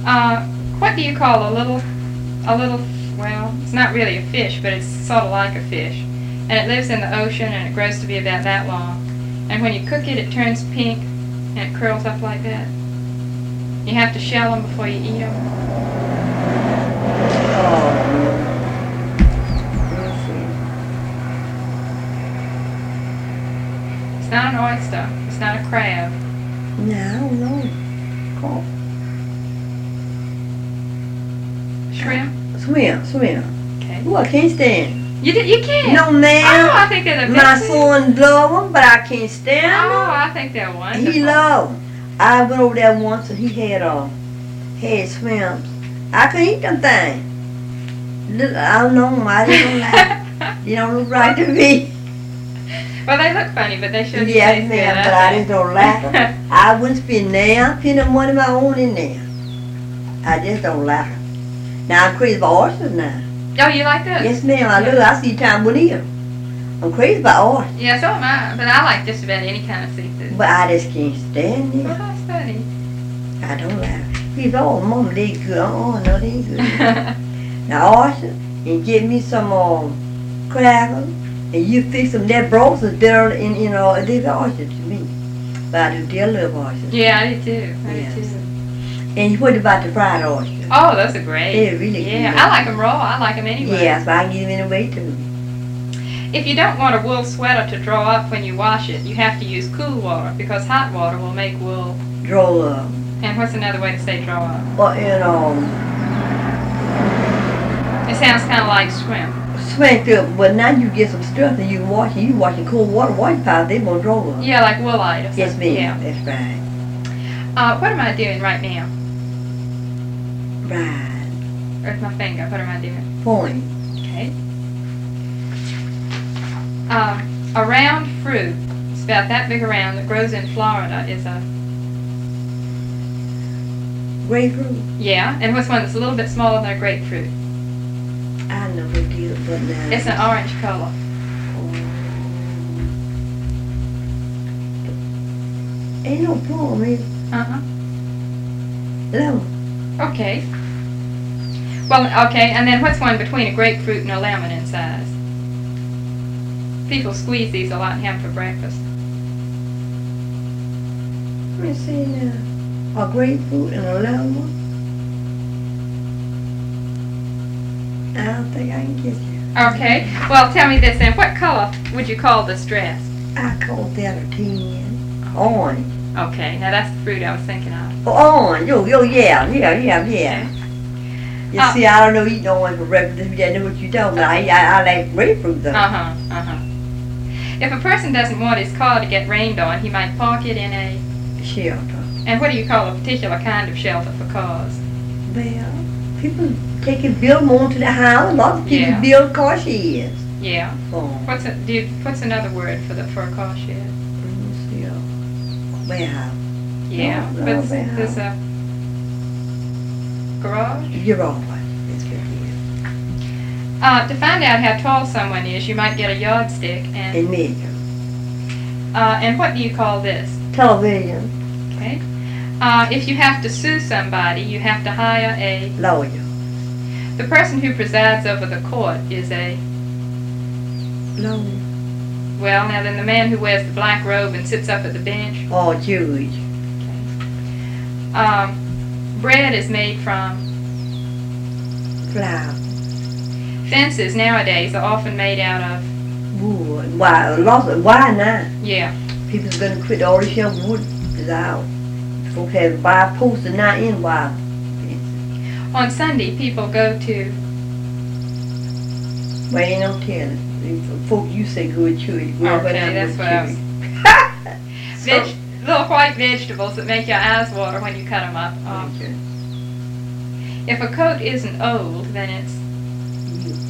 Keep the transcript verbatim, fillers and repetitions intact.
Uh, what do you call a little, a little, well, it's not really a fish, but it's sort of like a fish. And it lives in the ocean, and it grows to be about that long. And when you cook it, it turns pink, and it curls up like that. You have to shell them before you eat them. Oh, let's see. It's not an oyster. It's not a crab. No, I don't know. Call. Shrimp? Swim, swim. Okay. Oh, I can't stand. You did, you can't? No, ma'am. Oh, I think they're the My best. son love them, but I can't stand Oh, them. I think they're wonderful. He love 'em. I went over there once and he had uh, had swims. I couldn't eat them things. Look, I don't know, I just don't like. You don't look right to me. Well, they look funny, but they should Yes, taste ma'am, good. but I just don't like them. I wouldn't spend there, spend the money of my own in there. I just don't like them. Now I'm crazy about oysters now. Oh, you like those? Yes, ma'am, I look, I see time with eat 'em. I'm crazy about oysters, Yeah, so am I. But I like just about any kind of seafood. but I just can't stand Well, them. that's funny. I don't like them. People, oh, mama, they good. Oh, no, they ain't good. Now, oysters, and get me some um, crackers, and you fix them. That broth is better than, you know, they're oysters to me. But I do dear love oysters. Yeah, I do too. I Yes. do too. And what about the fried oysters? Oh, those are great. They're really Yeah, good. I like them raw. I like them anyway. Yes, but I can get them anyway too. If you don't want a wool sweater to draw up when you wash it, you have to use cool water because hot water will make wool. Draw up. And what's another way to say draw up? Or, you know, It sounds kind of like shrimp. smacked up. But now you get some stuff and you can wash it. You wash in cold water, wash powder, they won't draw up. Yeah, like woolite or something. Yes, ma'am. Yeah. That's right. Uh, what am I doing right now? Right. With my finger. What am I doing? Point. Okay. Um, a round fruit, it's about that big around, that grows in Florida is a, Grapefruit. yeah, and what's one that's a little bit smaller than a grapefruit? I never did, but now. It's an orange color. Ain't no plum, is it? Uh-huh. Lemon. Okay. Well, okay, and then what's one between a grapefruit and a lemon in size? People squeeze these a lot and have them for breakfast. Let me see now. A grapefruit and a lemon. I don't think I can get you. Okay, well, tell me this then. What color would you call this dress? I call that a ten. Orange. Okay, now that's the fruit I was thinking of. Oh, orange. Yo, yo, yeah, yeah, yeah, yeah. You Uh, see, I don't know eating orange for breakfast. I know what you're talking about. I, I, I like grapefruit though. Uh-huh, uh-huh. If a person doesn't want his car to get rained on, he might park it in a, Shelter. and what do you call a particular kind of shelter for cars? Well, people take and build them onto the house. A lot of people Yeah. build car sheds. Yeah. Oh, What's a, do you, what's another word for the for a car shed? let me see. uh, Warehouse. Yeah, No, but no, it's- they there's a garage. You're all right. That's good. Uh, to find out how tall someone is, you might get a yardstick and And measure. uh, and what do you call this? Television. Okay. Uh, if you have to sue somebody, you have to hire a. Lawyer. The person who presides over the court is a. Lawyer. Well, now then the man who wears the black robe and sits up at the bench. Or judge. Um, bread is made from. Flour. Fences nowadays are often made out of. Wood. Why? Lots of, why not? Yeah. People's gonna quit all this young wood is out. Folks have to buy posts and not in wire. On Sunday, people go to. Well, ain't no telling. Folks, you say good church. Well, but Okay, not that's good what I was. church. Veg- little white vegetables that make your eyes water when you cut them up. Um, Okay. if a coat isn't old, then it's.